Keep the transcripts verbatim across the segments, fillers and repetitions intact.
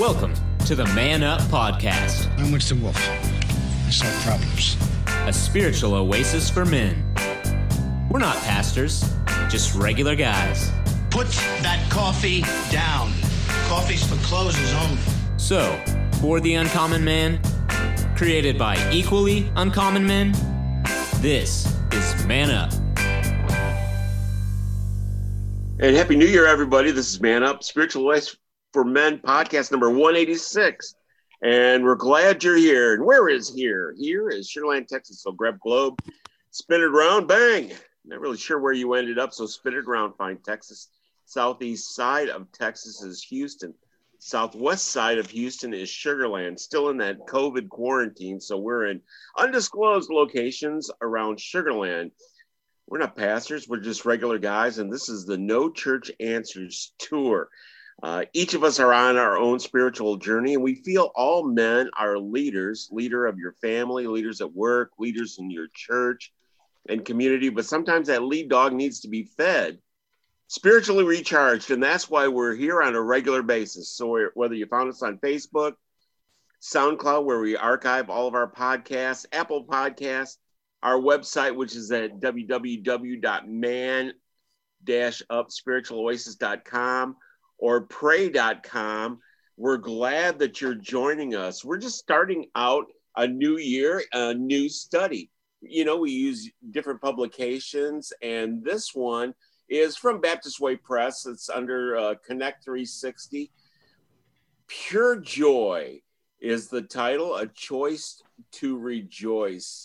Welcome to the Man Up Podcast. I'm Winston Wolfe. I solve problems. A spiritual oasis for men. We're not pastors, just regular guys. Put that coffee down. Coffee's for closers only. So, for the uncommon man, created by equally uncommon men, this is Man Up. And Happy New Year, everybody. This is Man Up, Spiritual Oasis for Men, podcast number one eighty-six. And we're glad you're here. And where is here? Here is Sugar Land, Texas. So grab globe, spin it around, bang. Not really sure where you ended up, so spin it around, find Texas. Southeast side of Texas is Houston. Southwest side of Houston is Sugar Land, still in that COVID quarantine. So we're in undisclosed locations around Sugar Land. We're not pastors, we're just regular guys, and this is the No Church Answers Tour. Uh, each of us are on our own spiritual journey, and we feel all men are leaders, leader of your family, leaders at work, leaders in your church and community, but sometimes that lead dog needs to be fed, spiritually recharged, and that's why we're here on a regular basis. So whether you found us on Facebook, SoundCloud, where we archive all of our podcasts, Apple Podcasts, our website, which is at w w w dot man dash up spiritual oasis dot com or pray dot com. We're glad that you're joining us. We're just starting out a new year, a new study. You know, we use different publications, and this one is from Baptist Way Press. It's under uh, Connect three sixty. Pure Joy is the title, A Choice to Rejoice.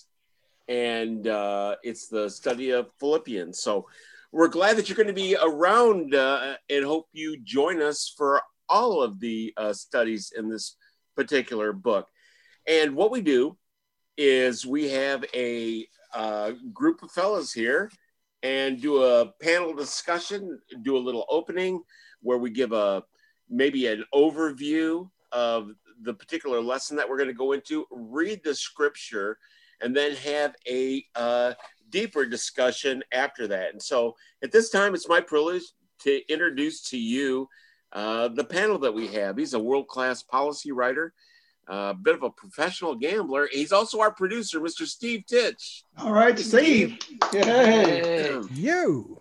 And uh, it's the study of Philippians. So we're glad that you're going to be around uh, and hope you join us for all of the uh, studies in this particular book. And what we do is we have a uh, group of fellas here and do a panel discussion, do a little opening where we give a maybe an overview of the particular lesson that we're going to go into, read the scripture, and then have a uh, deeper discussion after that. And so at this time, it's my privilege to introduce to you uh, the panel that we have. He's a world-class policy writer, a uh, bit of a professional gambler. He's also our producer, Mister Steve Titch. All right, Steve. Steve. Hey. Um, you.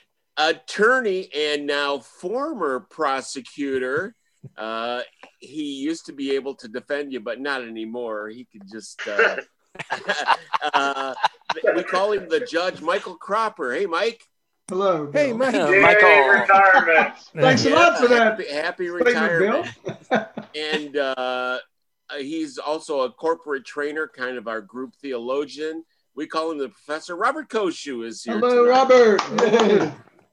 Attorney and now former prosecutor. Uh, he used to be able to defend you, but not anymore. He could just... Uh, uh, we call him the judge, Michael Cropper. Hey, Mike. Hello. Bill. Hey, Mike. Yay, Michael. Retirement. Thanks a lot for that. Happy, happy retirement. And uh, he's also a corporate trainer, kind of our group theologian. We call him the Professor. Robert Koshu is here. Hello, tonight. Robert.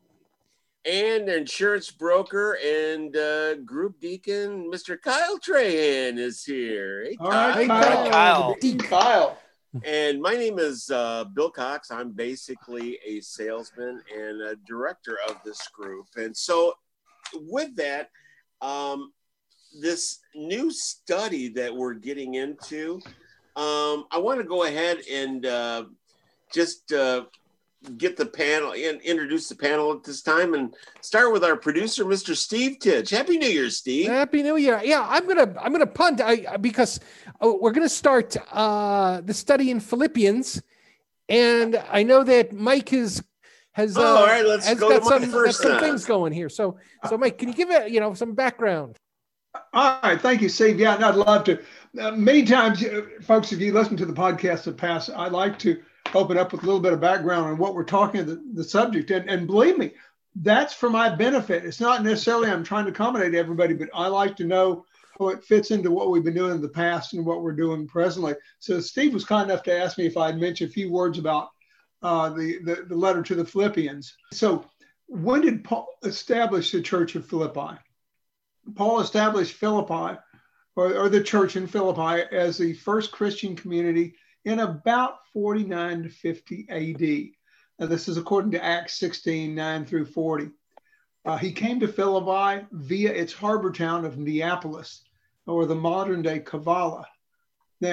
And insurance broker and uh, group deacon, Mister Kyle Trahan is here. Hey, All Kyle. right, Kyle. Kyle. Deacon Kyle. And my name is uh, Bill Cox. I'm basically a salesman and a director of this group. And so with that, um, this new study that we're getting into, um, I want to go ahead and uh, just uh, get the panel and introduce the panel at this time and start with our producer, Mister Steve Titch. Happy New Year, Steve. Happy New Year. Yeah, I'm gonna I'm gonna punt I, because oh, we're gonna start uh, the study in Philippians, and I know that Mike is has uh, oh, all right, let's has go got to Mike some, first some now. things going here. So so Mike, can you give it you know some background? All right, thank you, Steve. Yeah, and I'd love to. Uh, many times, uh, folks, if you listen to the podcast in the past, I like to open up with a little bit of background on what we're talking the, the subject. And, and believe me, that's for my benefit. It's not necessarily I'm trying to accommodate everybody, but I like to know how it fits into what we've been doing in the past and what we're doing presently. So Steve was kind enough to ask me if I'd mention a few words about uh, the, the, the letter to the Philippians. So when did Paul establish the church of Philippi? Paul established Philippi, or, or the church in Philippi, as the first Christian community in about forty-nine to fifty A D. Now, this is according to Acts sixteen, nine through forty. Uh, he came to Philippi via its harbor town of Neapolis, or the modern day Kavala. Now,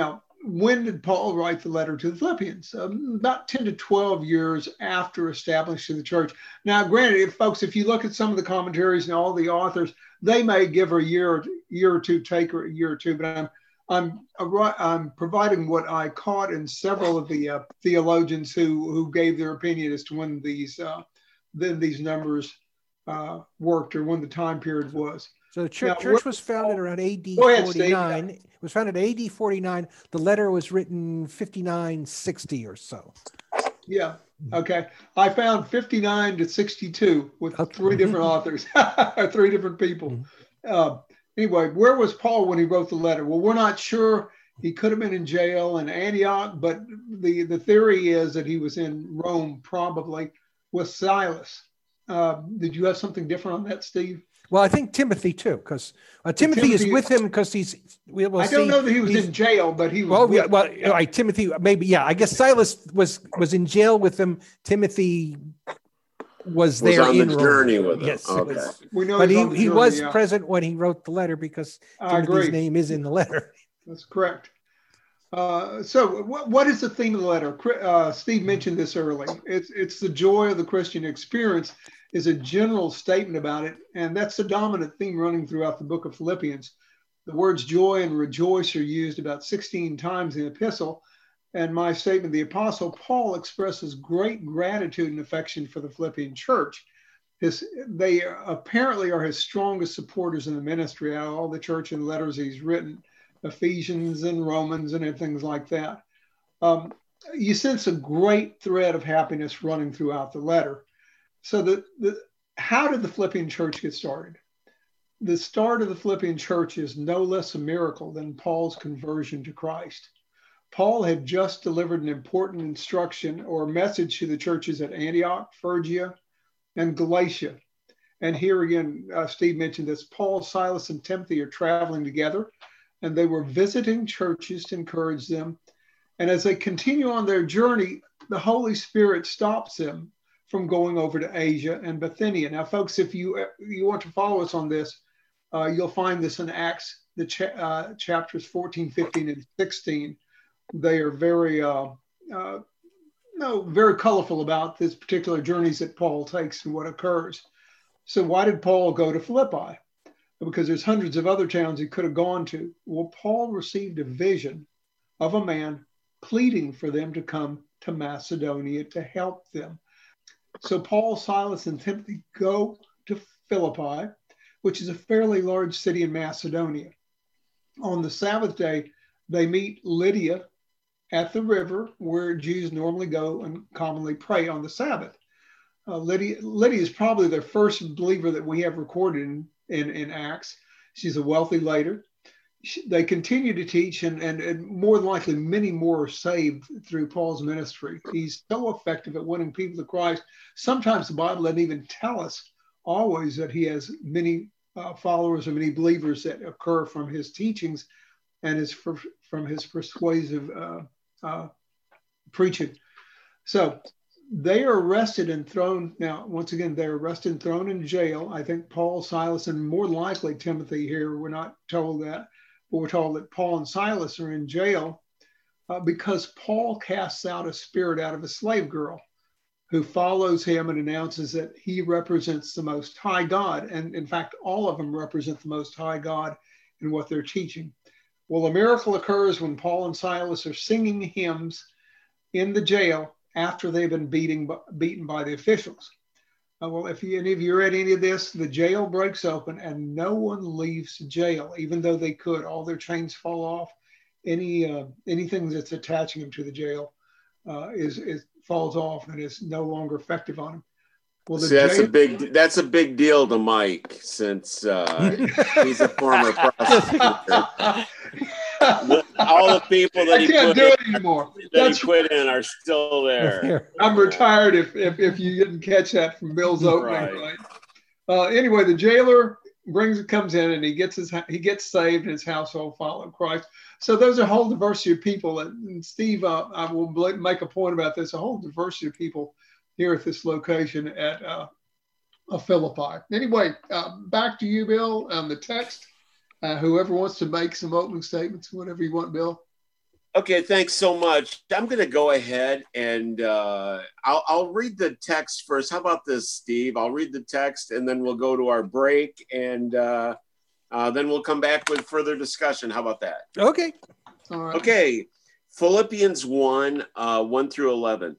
when did Paul write the letter to the Philippians? Um, about ten to twelve years after establishing the church. Now, granted, if folks, if you look at some of the commentaries and all the authors, they may give a year or year or two, take or a year or two, but I'm I'm I'm providing what I caught in several of the uh, theologians who who gave their opinion as to when these uh, then these numbers uh, worked or when the time period was. So the church, now, church was founded around A D ahead, forty-nine. Steve. It was founded A D forty-nine. The letter was written fifty-nine sixty or so. Yeah. Okay. I found fifty-nine to sixty-two with Okay. three different authors, three different people. Mm-hmm. Uh, anyway, where was Paul when he wrote the letter? Well, we're not sure. He could have been in jail in Antioch, but the, the theory is that he was in Rome, probably with Silas. Uh, did you have something different on that, Steve? Well, I think Timothy too, because uh, Timothy, Timothy is with him because he's. We will I don't see, know that he was he's- in jail, but he was. Well, yeah, with- well, all right, Timothy, maybe, yeah. I guess Silas was was in jail with him. Timothy was Was there on the in Rome. journey with him. Yes, it Okay. was- we know but he's he, on the he journey, was yeah. present when he wrote the letter because I Timothy's agree. name is in the letter. That's correct. Uh, so what, what is the theme of the letter? Cri- Uh, Steve mentioned this early. It's, it's the joy of the Christian experience is a general statement about it. And that's the dominant theme running throughout the book of Philippians. The words joy and rejoice are used about sixteen times in the epistle. And my statement, the apostle Paul expresses great gratitude and affection for the Philippian church. His, they apparently are his strongest supporters in the ministry out of all the church and letters he's written. Ephesians and Romans and things like that. Um, you sense a great thread of happiness running throughout the letter. So the, the how did the Philippian church get started? The start of the Philippian church is no less a miracle than Paul's conversion to Christ. Paul had just delivered an important instruction or message to the churches at Antioch, Phrygia, and Galatia. And here again, uh, Steve mentioned this, Paul, Silas, and Timothy are traveling together. And they were visiting churches to encourage them. And as they continue on their journey, the Holy Spirit stops them from going over to Asia and Bithynia. Now, folks, if you you want to follow us on this, uh, you'll find this in Acts, the cha- uh, chapters fourteen, fifteen, and sixteen. They are very, uh, uh, no, very colorful about this particular journeys that Paul takes and what occurs. So why did Paul go to Philippi? Because there's hundreds of other towns he could have gone to. Well, Paul received a vision of a man pleading for them to come to Macedonia to help them. So Paul, Silas, and Timothy go to Philippi, which is a fairly large city in Macedonia. On the Sabbath day, they meet Lydia at the river where Jews normally go and commonly pray on the Sabbath. Uh, Lydia, Lydia is probably the first believer that we have recorded in In, in Acts. She's a wealthy lady. She, they continue to teach, and, and, and more than likely, many more are saved through Paul's ministry. He's so effective at winning people to Christ. Sometimes the Bible doesn't even tell us always that he has many uh, followers or many believers that occur from his teachings and his from his persuasive uh, uh, preaching. So they are arrested and thrown. Now, once again, they're arrested and thrown in jail. I think Paul, Silas, and more than likely Timothy here. We're not told that, but we're told that Paul and Silas are in jail uh, because Paul casts out a spirit out of a slave girl who follows him and announces that he represents the Most High God. And in fact, all of them represent the Most High God in what they're teaching. Well, a miracle occurs when Paul and Silas are singing hymns in the jail after they've been beating, beaten by the officials. Uh, well, if you, any of you read any of this, the jail breaks open and no one leaves jail, even though they could. All their chains fall off. Any uh, anything that's attaching them to the jail uh, is, is falls off and is no longer effective on them. Well, the See, that's jail- a big that's a big deal to Mike since uh, he's a former prosecutor. All the people that I he can't put do in, it anymore. that That's he put in are still there. Here. I'm retired if, if, if you didn't catch that from Bill's opening, Right. right? Uh, anyway, the jailer brings comes in and he gets his he gets saved and his household follow Christ. So there's a whole diversity of people. And, and Steve, uh, I will make a point about this. A whole diversity of people here at this location at uh, uh, Philippi. Anyway, uh, back to you, Bill, on the text. Uh, whoever wants to make some opening statements, whatever you want, Bill. Okay, thanks so much. I'm going to go ahead and uh, I'll, I'll read the text first. How about this, Steve? I'll read the text and then we'll go to our break and uh, uh, then we'll come back with further discussion. How about that? Okay. All right. Okay, Philippians one, uh, one through eleven.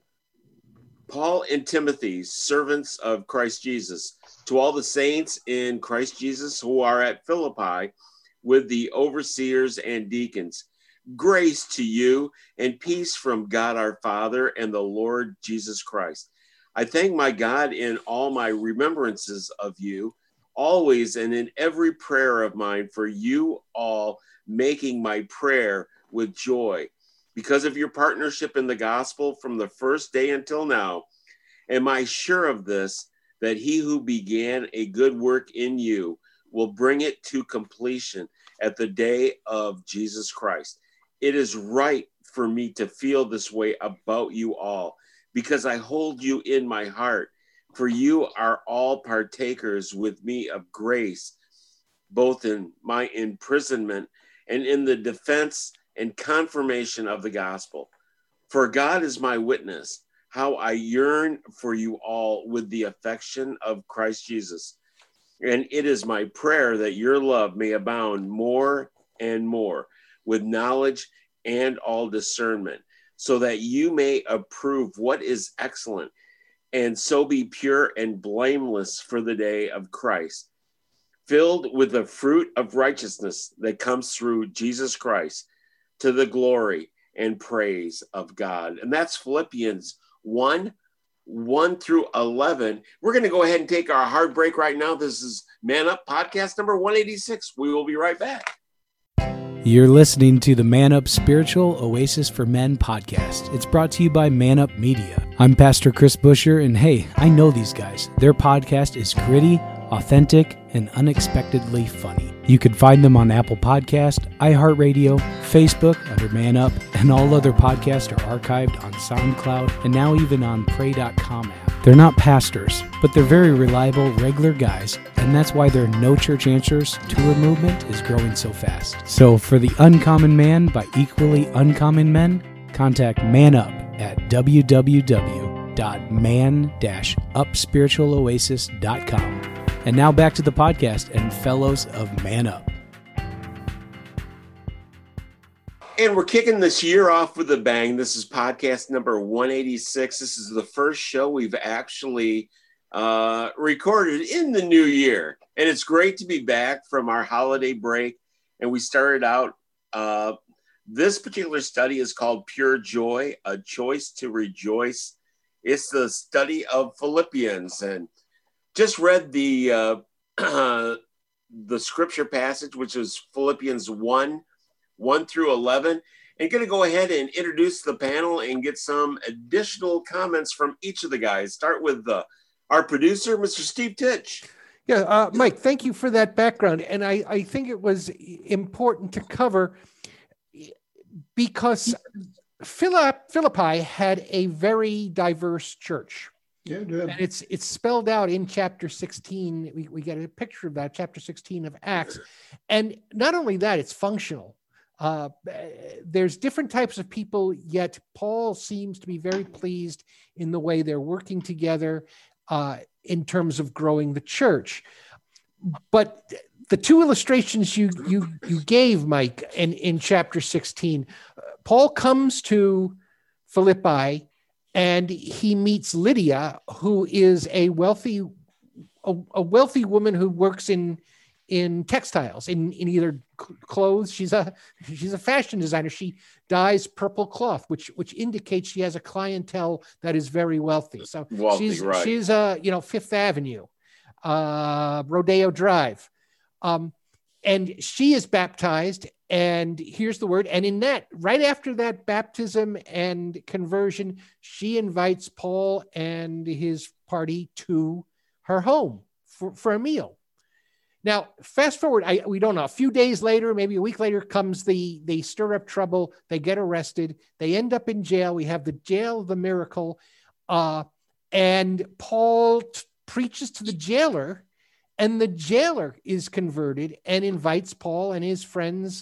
Paul and Timothy, servants of Christ Jesus, to all the saints in Christ Jesus who are at Philippi with the overseers and deacons. Grace to you and peace from God our Father and the Lord Jesus Christ. I thank my God in all my remembrances of you, always and in every prayer of mine for you all, making my prayer with joy, because of your partnership in the gospel from the first day until now. Am I sure of this, that he who began a good work in you will bring it to completion at the day of Jesus Christ. It is right for me to feel this way about you all, because I hold you in my heart, for you are all partakers with me of grace, both in my imprisonment and in the defense and confirmation of the gospel. For God is my witness, how I yearn for you all with the affection of Christ Jesus. And it is my prayer that your love may abound more and more with knowledge and all discernment, so that you may approve what is excellent, and so be pure and blameless for the day of Christ, filled with the fruit of righteousness that comes through Jesus Christ, to the glory and praise of God. And that's Philippians one, one through eleven. We're going to go ahead and take our hard break right now. This is Man Up Podcast number one eighty-six. We will be right back. You're listening to the Man Up Spiritual Oasis for Men podcast. It's brought to you by Man Up Media. I'm Pastor Chris Busher, and hey, I know these guys. Their podcast is gritty, authentic, and unexpectedly funny. You can find them on Apple Podcast, iHeartRadio, Facebook under Man Up, and all other podcasts are archived on SoundCloud and now even on pray dot com app. They're not pastors, but they're very reliable, regular guys, and that's why their No Church Answers tour movement is growing so fast. So for the Uncommon Man by Equally Uncommon Men, contact Man Up at w w w dot man dash up spiritual oasis dot com. And now back to the podcast and fellows of Man Up. And we're kicking this year off with a bang. This is podcast number one eighty-six. This is the first show we've actually uh, recorded in the new year. And it's great to be back from our holiday break. And we started out, uh, this particular study is called Pure Joy, A Choice to Rejoice. It's the study of Philippians. And just read the uh, the scripture passage, which is Philippians one, one through eleven. And going to go ahead and introduce the panel and get some additional comments from each of the guys. Start with uh, our producer, Mister Steve Titch. Yeah, uh, Mike, thank you for that background. And I, I think it was important to cover because Philip, Philippi had a very diverse church. Yeah, and it's it's spelled out in chapter sixteen. We, we get a picture of that, chapter sixteen of Acts. And not only that, it's functional. Uh, there's different types of people, yet Paul seems to be very pleased in the way they're working together uh, in terms of growing the church. But the two illustrations you you you gave, Mike, in, in chapter sixteen, Paul comes to Philippi and he meets Lydia, who is a wealthy a, a wealthy woman who works in in textiles, in, in either clothes. She's a she's a fashion designer. She dyes purple cloth, which which indicates she has a clientele that is very wealthy. So wealthy, she's right. she's a you know Fifth Avenue, uh, Rodeo Drive, um, and she is baptized. And here's the word. And in that, right after that baptism and conversion, she invites Paul and his party to her home for, for a meal. Now, fast forward, I, we don't know, a few days later, maybe a week later comes the, they stir up trouble. They get arrested. They end up in jail. We have the jail of the miracle. Uh, and Paul t- preaches to the jailer, and the jailer is converted and invites Paul and his friends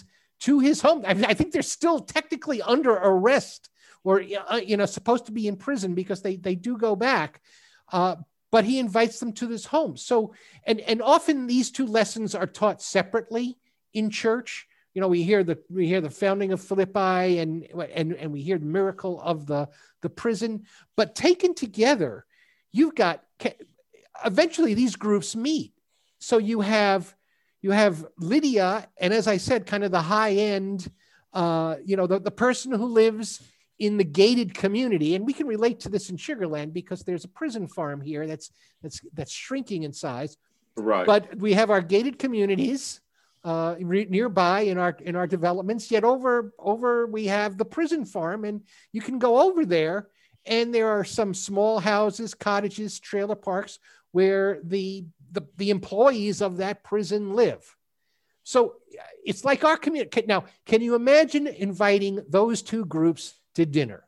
to his home. I, mean, I think they're still technically under arrest or, uh, you know, supposed to be in prison because they, they do go back. Uh, but he invites them to this home. So, and, and often these two lessons are taught separately in church. You know, we hear the, we hear the founding of Philippi and, and, and we hear the miracle of the, the prison, but taken together, you've got, eventually these groups meet. So you have, you have Lydia, and as I said, kind of the high end, uh, you know, the, the person who lives in the gated community, and we can relate to this in Sugar Land because there's a prison farm here that's that's that's shrinking in size. Right. But we have our gated communities uh, re- nearby in our in our developments. Yet over over we have the prison farm, and you can go over there, and there are some small houses, cottages, trailer parks where the the, the employees of that prison live. So it's like our community. Now, can you imagine inviting those two groups to dinner?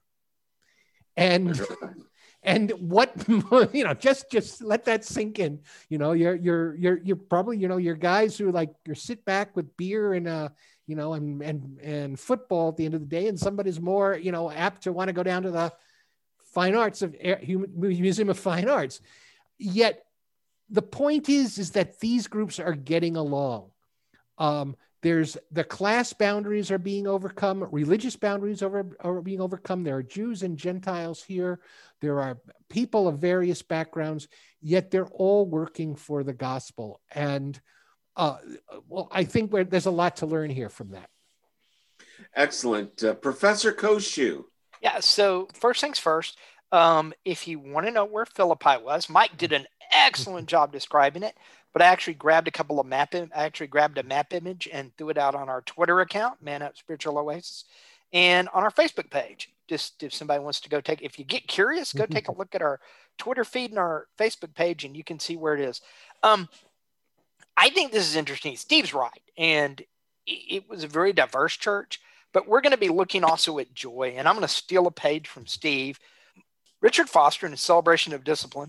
And and what, you know, just just let that sink in. You know, you're you're you're you're probably, you know, you're guys who like you sit back with beer and uh you know and and and football at the end of the day, and somebody's more, you know, apt to want to go down to the fine arts of Museum of Fine Arts. Yet the point is is that these groups are getting along. Um, there's the class boundaries are being overcome, religious boundaries over, are being overcome. There are Jews and Gentiles here. There are people of various backgrounds, yet they're all working for the gospel. And uh, well, I think we're, there's a lot to learn here from that. Excellent. Uh, Professor Koshu. Yeah, so first things first, um, if you want to know where Philippi was, Mike did an excellent job describing it. But I actually grabbed a couple of map. I actually grabbed a map image and threw it out on our Twitter account, Man Up Spiritual Oasis, and on our Facebook page. Just if somebody wants to go take, if you get curious, go take a look at our Twitter feed and our Facebook page, and you can see where it is. Um, I think this is interesting. Steve's right, and it was a very diverse church. But we're going to be looking also at joy, and I'm going to steal a page from Steve. Richard Foster in his Celebration of Discipline.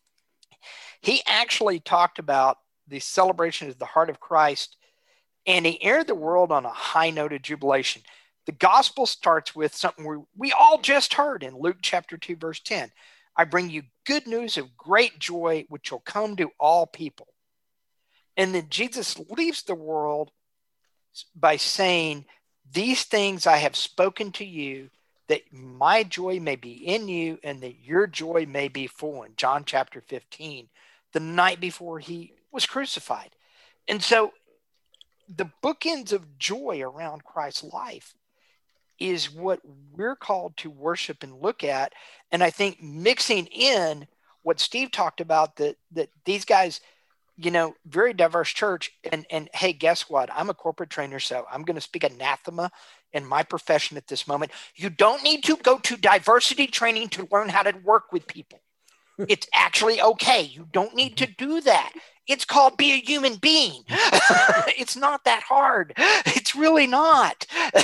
He actually talked about the celebration of the heart of Christ, and he entered the world on a high note of jubilation. The gospel starts with something we, we all just heard in Luke chapter two, verse ten. I bring you good news of great joy, which will come to all people. And then Jesus leaves the world by saying, these things I have spoken to you, that my joy may be in you and that your joy may be full, in John chapter fifteen, the night before he was crucified. And so the bookends of joy around Christ's life is what we're called to worship and look at. And I think mixing in what Steve talked about, that that these guys, you know, very diverse church. And, and hey, guess what? I'm a corporate trainer, so I'm going to speak anathema in my profession at this moment. You don't need to go to diversity training to learn how to work with people. It's actually okay. You don't need to do that. It's called be a human being. It's not that hard. It's really not.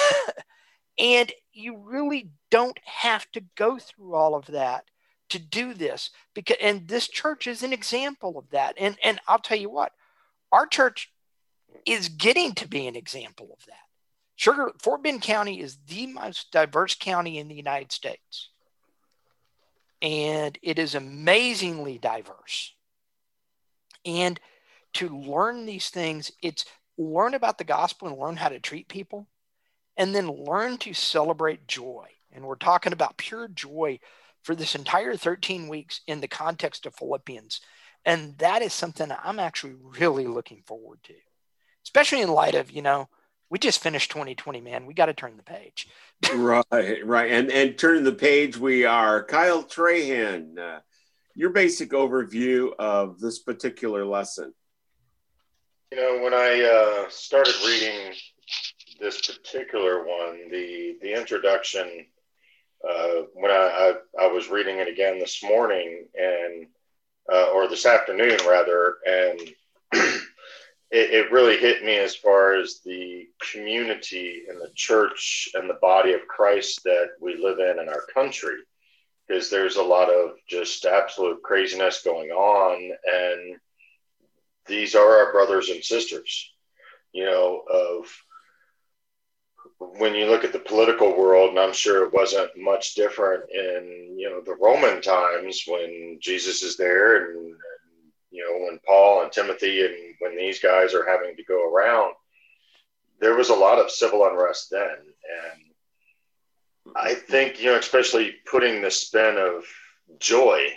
And you really don't have to go through all of that to do this. Because, and this church is an example of that. And, and I'll tell you what, our church is getting to be an example of that. Sugar, Fort Bend County is the most diverse county in the United States. And it is amazingly diverse. And to learn these things, it's learn about the gospel and learn how to treat people, and then learn to celebrate joy. And we're talking about pure joy for this entire thirteen weeks in the context of Philippians. And that is something I'm actually really looking forward to, especially in light of, you know, we just finished twenty twenty, man. We got to turn the page. Right, right. And and turning the page, we are Kyle Trahan. Uh, your basic overview of this particular lesson. You know, when I uh, started reading this particular one, the the introduction, uh, when I, I I was reading it again this morning and uh, or this afternoon rather, and It, it really hit me as far as the community and the church and the body of Christ that we live in in our country, because there's a lot of just absolute craziness going on. And these are our brothers and sisters, you know, of when you look at the political world, and I'm sure it wasn't much different in, you know, the Roman times when Jesus is there, and, and you know, when Paul and Timothy and when these guys are having to go around, there was a lot of civil unrest then. And I think, you know, especially putting the spin of joy,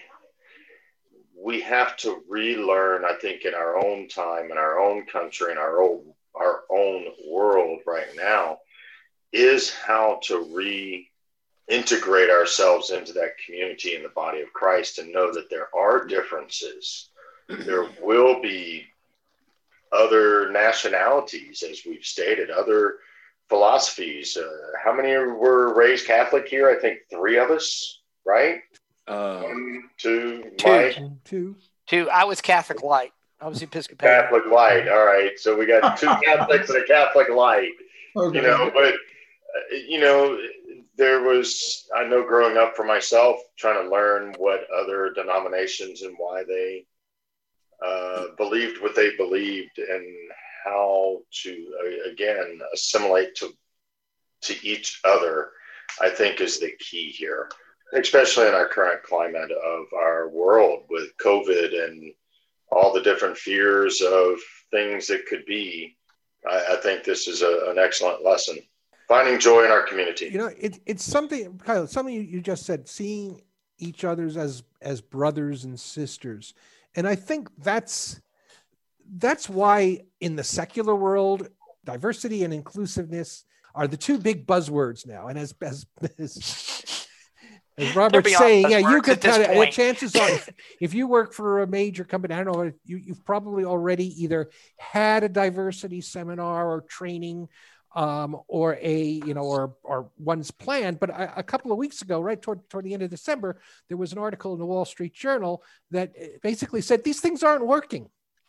we have to relearn, I think, in our own time, in our own country, in our own, our own world right now, is how to reintegrate ourselves into that community in the body of Christ and know that there are differences. There will be other nationalities, as we've stated, other philosophies. Uh, how many were raised Catholic here? I think three of us, right? Uh, One, two, Two. Mike? Two. Two. I was Catholic light. I was Episcopalian. Catholic light. All right. So we got two Catholics and a Catholic light. Okay. You know, but, uh, you know, there was, I know growing up for myself, trying to learn what other denominations and why they uh, believed what they believed and how to, uh, again, assimilate to to each other, I think is the key here, especially in our current climate of our world with COVID and all the different fears of things that could be. I, I think this is a, an excellent lesson. Finding joy in our community. You know, it, it's something, Kyle, something you, you just said, seeing each other's as as brothers and sisters. And I think that's that's why in the secular world, diversity and inclusiveness are the two big buzzwords now. And as as, as, as Robert's saying, yeah, you could kind of, chances are, if, if you work for a major company, I don't know, you, you've probably already either had a diversity seminar or training, um, or a, you know, or, or one's planned. But a, a couple of weeks ago, right toward, toward the end of December, there was an article in the Wall Street Journal that basically said these things aren't working.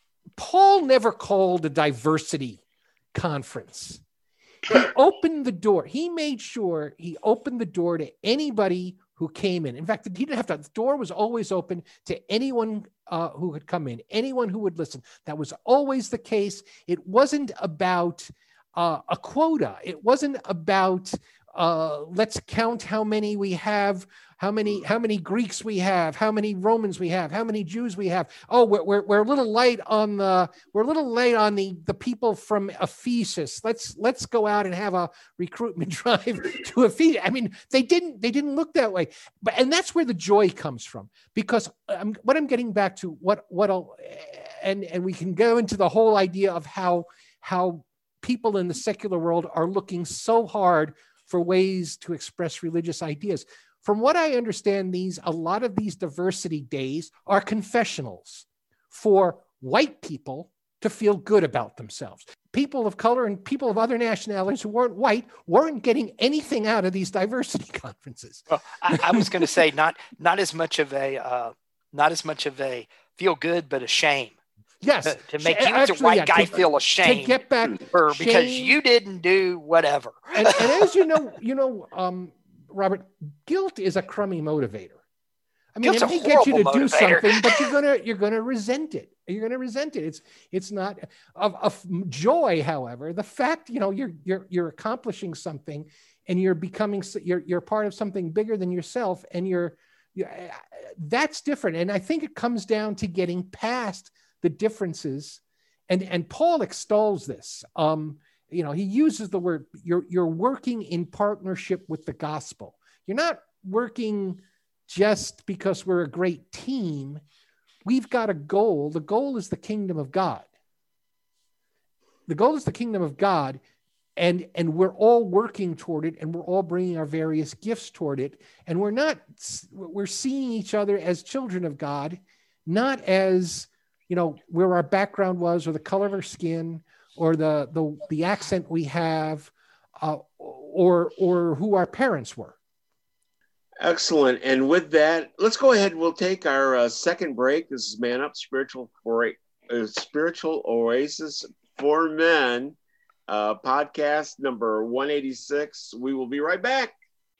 Paul never called a diversity conference. He opened the door. He made sure he opened the door to anybody who came in. In fact, he didn't have to, the door was always open to anyone uh, who had come in, anyone who would listen. That was always the case. It wasn't about uh, a quota. It wasn't about uh, let's count how many we have, how many, how many Greeks we have, how many Romans we have, how many Jews we have. Oh, we're, we're, we're a little light on the, we're a little late on the, the people from Ephesus. Let's, let's go out and have a recruitment drive to Ephesus. I mean, they didn't, they didn't look that way, but, and that's where the joy comes from, because I'm, what I'm getting back to what, what I'll, and, and we can go into the whole idea of how, how people in the secular world are looking so hard for ways to express religious ideas. From what I understand, these, a lot of these diversity days are confessionals for white people to feel good about themselves. People of color and people of other nationalities who weren't white weren't getting anything out of these diversity conferences. Well, I, I was going to say not not as much of a uh, not as much of a feel good, but a shame. Yes, to, to make you actually, as a white yeah, guy to, feel ashamed to get back for, shame, because you didn't do whatever. and, and as you know, you know, um, Robert, guilt is a crummy motivator. I mean, Guilt's it a may get you to horrible do motivator. something, but you're gonna you're gonna resent it. You're gonna resent it. It's it's not of, of joy. However, the fact, you know, you're you're you're accomplishing something, and you're becoming you're you're part of something bigger than yourself, and you're, you're that's different. And I think it comes down to getting past the differences. And, and Paul extols this. Um, you know, he uses the word, you're, you're working in partnership with the gospel. You're not working just because we're a great team. We've got a goal. The goal is the kingdom of God. The goal is the kingdom of God. And, and we're all working toward it, and we're all bringing our various gifts toward it. And we're not, we're seeing each other as children of God, not as, you know, where our background was, or the color of our skin, or the the, the accent we have, uh, or or who our parents were. Excellent. And with that, let's go ahead. We'll take our uh, second break. This is Man Up, Spiritual for uh, Spiritual Oasis for Men, uh, podcast number one eighty-six. We will be right back.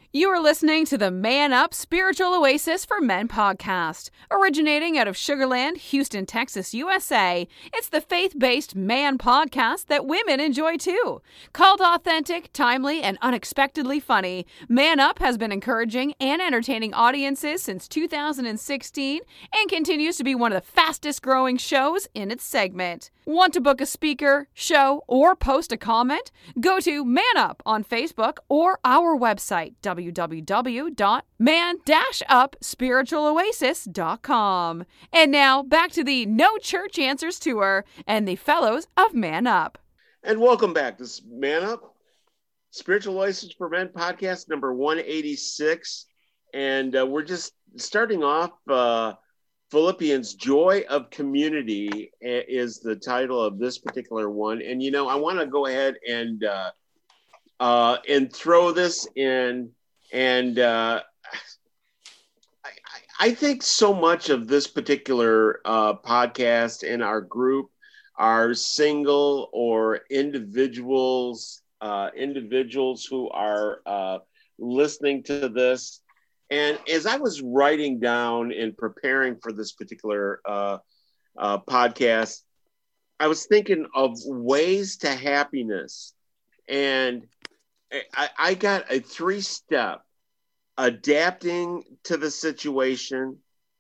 You are listening to the Man Up Spiritual Oasis for Men podcast. Originating out of Sugar Land, Houston, Texas, U S A, it's the faith-based man podcast that women enjoy too. Called authentic, timely, and unexpectedly funny, Man Up has been encouraging and entertaining audiences since two thousand sixteen and continues to be one of the fastest-growing shows in its segment. Want to book a speaker, show, or post a comment? Go to Man Up on Facebook or our website, w w w dot man dash up spiritual oasis dot com. And now, back to the No Church Answers Tour and the fellows of Man Up. And welcome back. This is Man Up, Spiritual Oasis for Men podcast number one eighty-six. And uh, we're just starting off uh, Philippians, Joy of Community is the title of this particular one. And, you know, I want to go ahead and uh, uh, and throw this in. And uh, I, I think so much of this particular uh, podcast in our group are single or individuals, uh, individuals who are uh, listening to this. And as I was writing down and preparing for this particular uh, uh, podcast, I was thinking of ways to happiness. And I, I got a three-step: adapting to the situation,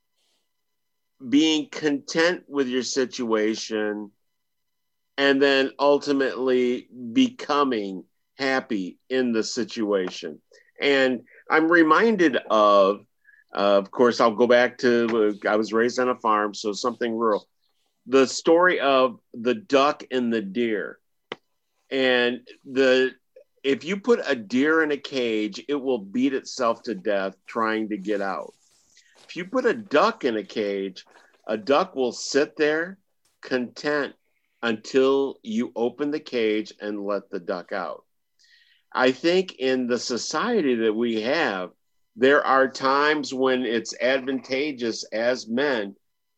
being content with your situation, and then ultimately becoming happy in the situation. And I'm reminded of, uh, of course, I'll go back to, uh, I was raised on a farm, so something rural. The story of the duck and the deer. And the if you put a deer in a cage, it will beat itself to death trying to get out. If you put a duck in a cage, a duck will sit there content until you open the cage and let the duck out. I think in the society that we have, there are times when it's advantageous as men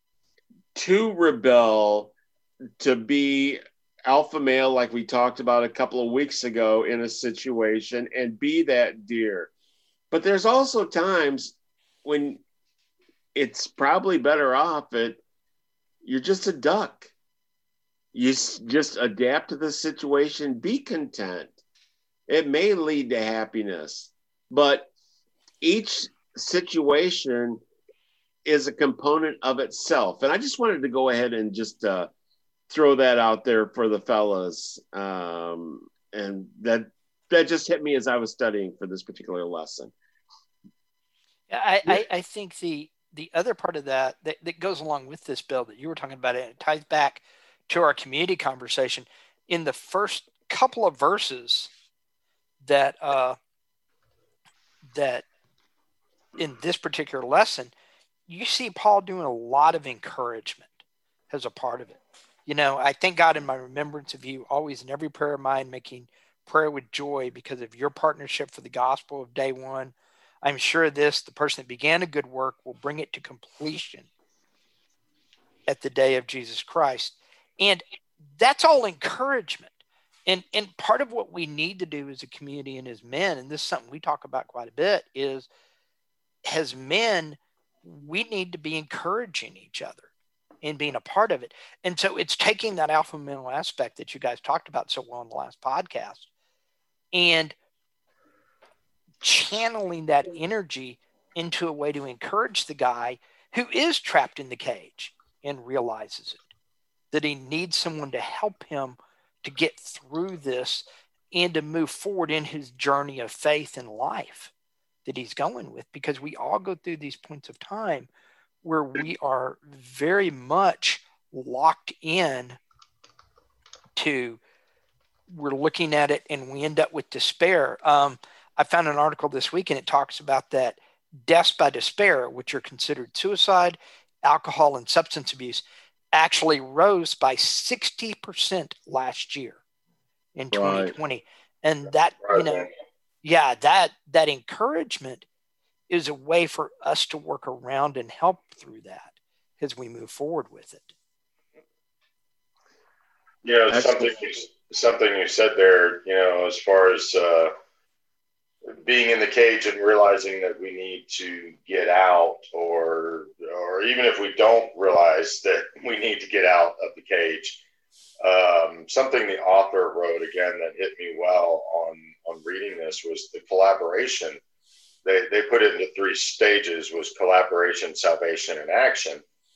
to rebel, to be alpha male, like we talked about a couple of weeks ago in a situation, and be that deer. But there's also times when it's probably better off that you're just a duck. You just adapt to the situation, be content. It may lead to happiness, but each situation is a component of itself. And I just wanted to go ahead and just uh, throw that out there for the fellas. Um, and that that just hit me as I was studying for this particular lesson. I, I, I think the the other part of that, that that goes along with this, Bill, that you were talking about, it, it ties back to our community conversation. In the first couple of verses that uh, that in this particular lesson, you see Paul doing a lot of encouragement as a part of it. You know, I thank God in my remembrance of you, always in every prayer of mine, making prayer with joy because of your partnership for the gospel of day one. I'm sure this, the person that began a good work, will bring it to completion at the day of Jesus Christ. And that's all encouragement. And and part of what we need to do as a community and as men, and this is something we talk about quite a bit, is as men, we need to be encouraging each other and being a part of it. And so it's taking that alpha male aspect that you guys talked about so well in the last podcast and channeling that energy into a way to encourage the guy who is trapped in the cage and realizes it, that he needs someone to help him to get through this and to move forward in his journey of faith and life that he's going with, because we all go through these points of time where we are very much locked in to, we're looking at it and we end up with despair. Um, I found an article this week and it talks about that deaths by despair, which are considered suicide, alcohol, and substance abuse, actually rose by sixty percent last year in twenty twenty. Right. And that, you know, yeah, that, that encouragement is a way for us to work around and help through that as we move forward with it. Yeah, something you, something you said there, you know, as far as uh, being in the cage and realizing that we need to get out, or or even if we don't realize that we need to get out of the cage. Um, something the author wrote again that hit me well on, on reading this was the collaboration. They, they put it into three stages: was collaboration, salvation, and action.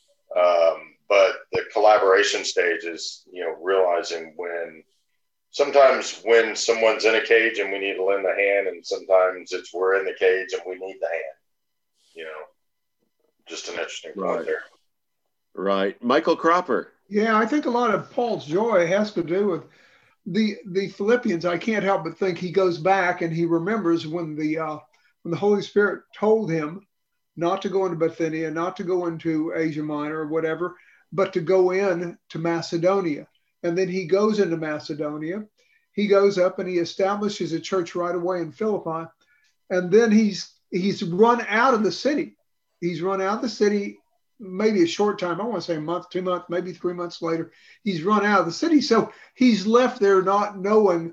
Um, but the collaboration stage is, you know, realizing when sometimes when someone's in a cage and we need to lend a hand, and sometimes it's we're in the cage and we need the hand. You know, just an interesting point Right. there. Right. Michael Cropper. Yeah, I think a lot of Paul's joy has to do with the the Philippians. I can't help but think he goes back and he remembers when the uh, when the Holy Spirit told him not to go into Bithynia, not to go into Asia Minor or whatever, but to go in to Macedonia. And then he goes into Macedonia. He goes up and he establishes a church right away in Philippi. And then he's he's run out of the city. He's run out of the city. Maybe a short time, I want to say a month, two months, maybe three months later, he's run out of the city. So he's left there not knowing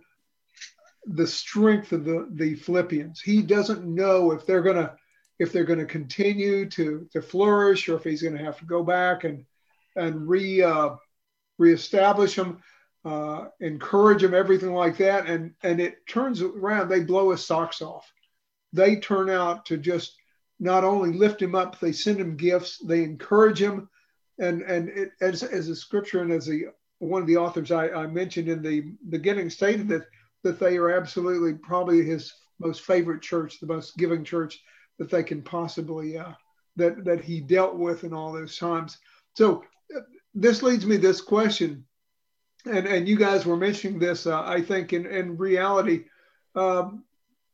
the strength of the, the Philippians. He doesn't know if they're going to, if they're going to continue to, to flourish, or if he's going to have to go back and, and re, uh, reestablish them, uh, encourage them, everything like that. And, and it turns around, they blow his socks off. They turn out to just not only lift him up, they send him gifts, they encourage him. And, and it, as, as a scripture, and as the, one of the authors I, I mentioned in the beginning stated that, that they are absolutely probably his most favorite church, the most giving church that they can possibly, uh, that, that he dealt with in all those times. So uh, this leads me to this question. And, and you guys were mentioning this, uh, I think in, in reality, um,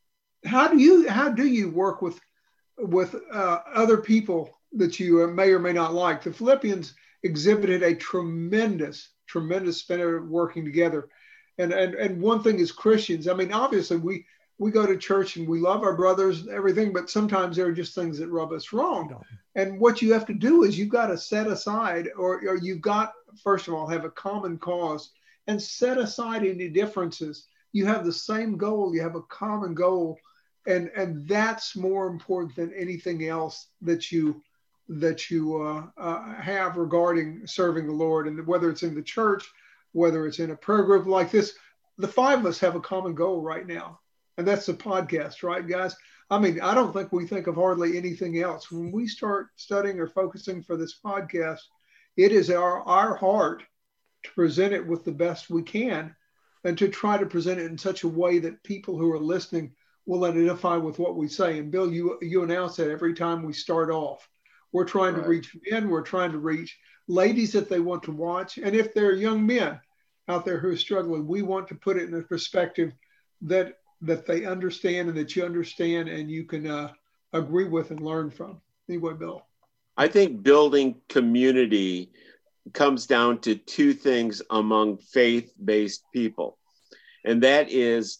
how do you, how do you work with, with uh, other people that you may or may not like? The Philippians exhibited a tremendous, tremendous spirit of working together. And, and, and one thing is Christians, I mean, obviously we, we go to church and we love our brothers and everything, but sometimes there are just things that rub us wrong. No. And what you have to do is you've got to set aside, or, or you've got, first of all, have a common cause and set aside any differences. You have the same goal, you have a common goal. And, and that's more important than anything else that you that you uh, uh, have regarding serving the Lord. And whether it's in the church, whether it's in a prayer group like this, the five of us have a common goal right now. And that's the podcast, right, guys? I mean, I don't think we think of hardly anything else. When we start studying or focusing for this podcast, it is our, our heart to present it with the best we can, and to try to present it in such a way that people who are listening will identify with what we say. And Bill, you you announce that every time we start off. We're trying right. to reach men, we're trying to reach ladies if they want to watch. And if there are young men out there who are struggling, we want to put it in a perspective that that they understand and that you understand and you can uh, agree with and learn from. Anyway, Bill. I think building community comes down to two things among faith-based people. And that is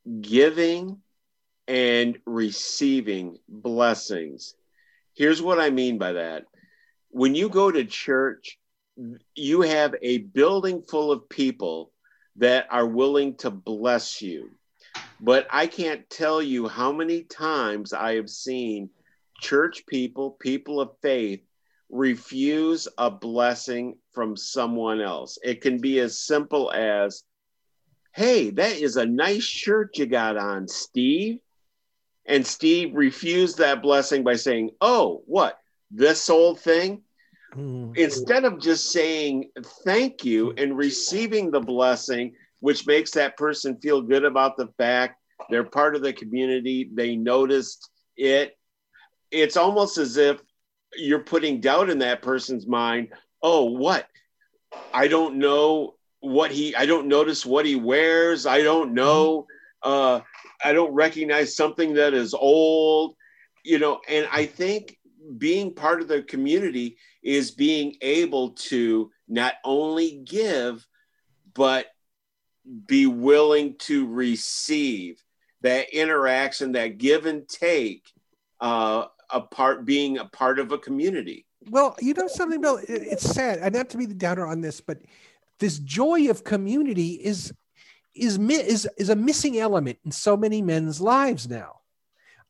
giving and receiving blessings. Here's what I mean by that. When you go to church, you have a building full of people that are willing to bless you. But I can't tell you how many times I have seen church people, people of faith, refuse a blessing from someone else. It can be as simple as, hey, that is a nice shirt you got on, Steve. And Steve refused that blessing by saying, oh, what, this old thing? Mm. Instead of just saying thank you and receiving the blessing, which makes that person feel good about the fact they're part of the community, they noticed it. It's almost as if you're putting doubt in that person's mind. Oh, what? I don't know what he, I don't notice what he wears. I don't know. Uh, I don't recognize something that is old, you know, and I think being part of the community is being able to not only give, but be willing to receive that interaction, that give and take, uh, a part, being a part of a community. Well, you know something, Bill, it's sad, and not to be the downer on this, but this joy of community is is is is a missing element in so many men's lives now.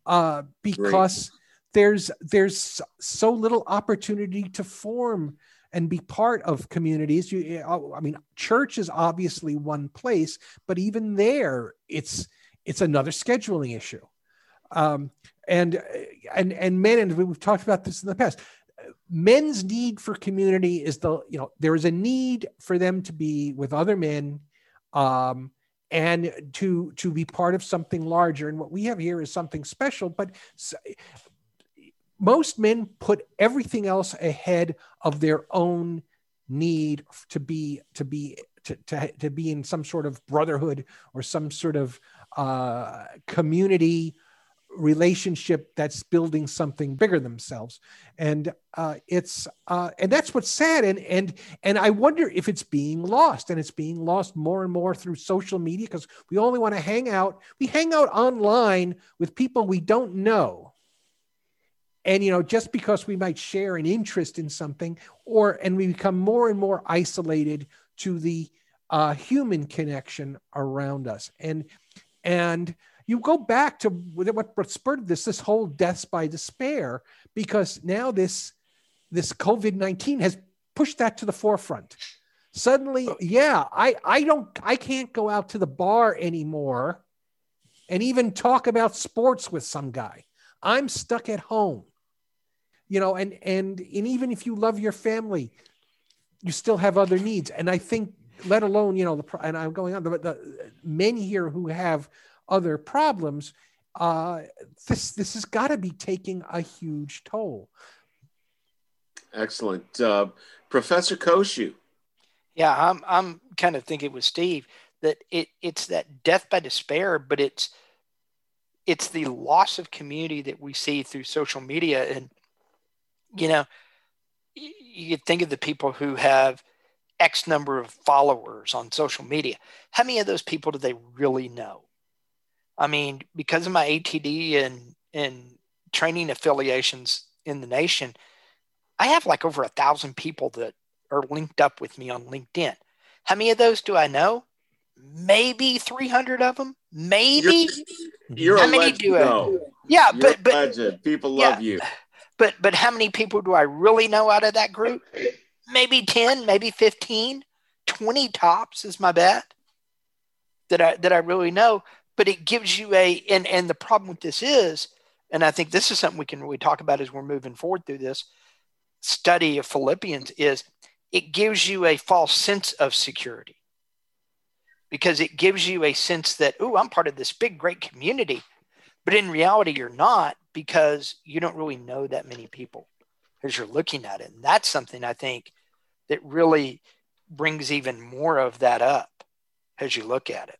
uh, because Great. there's there's so little opportunity to form and be part of communities. You, I mean, church is obviously one place, but even there, it's it's another scheduling issue. Um, and and and men, and we've talked about this in the past. Men's need for community is the, you know, there is a need for them to be with other men, um, and to to be part of something larger. And what we have here is something special. But most men put everything else ahead of their own need to be to be to to, to be in some sort of brotherhood or some sort of uh, community relationship that's building something bigger themselves. And uh, it's uh, and that's what's sad. And and and I wonder if it's being lost, and it's being lost more and more through social media, because we only want to hang out. We hang out online with people we don't know. And, you know, just because we might share an interest in something, or and we become more and more isolated to the uh, human connection around us. And and you go back to what spurred this, this whole deaths by despair, because now this, this COVID nineteen has pushed that to the forefront. Suddenly, yeah, I, I don't, I can't go out to the bar anymore and even talk about sports with some guy. I'm stuck at home, you know, and, and, and even if you love your family, you still have other needs. And I think, let alone, you know, the, and I'm going on, the, the men here who have other problems, uh, this this has got to be taking a huge toll. Excellent. Uh, Professor Koshu. Yeah, I'm I'm kind of thinking with Steve that it it's that death by despair, but it's it's the loss of community that we see through social media. And, you know, you think of the people who have X number of followers on social media. How many of those people do they really know? I mean, because of my A T D and, and training affiliations in the nation, I have like over a thousand people that are linked up with me on LinkedIn. How many of those do I know? Maybe three hundred of them. Maybe. You're, you're how a many legend, do I know? Yeah, you're but, but legend. People love yeah, you. But but how many people do I really know out of that group? Maybe ten, maybe fifteen, twenty tops is my bet that I that I really know. But it gives you a, and, and the problem with this is, and I think this is something we can really talk about as we're moving forward through this study of Philippians, is it gives you a false sense of security, because it gives you a sense that, oh, I'm part of this big, great community. But in reality, you're not, because you don't really know that many people as you're looking at it. And that's something I think that really brings even more of that up as you look at it.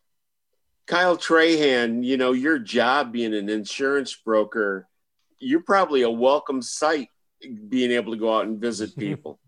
Kyle Trahan, you know, your job being an insurance broker, you're probably a welcome sight being able to go out and visit people.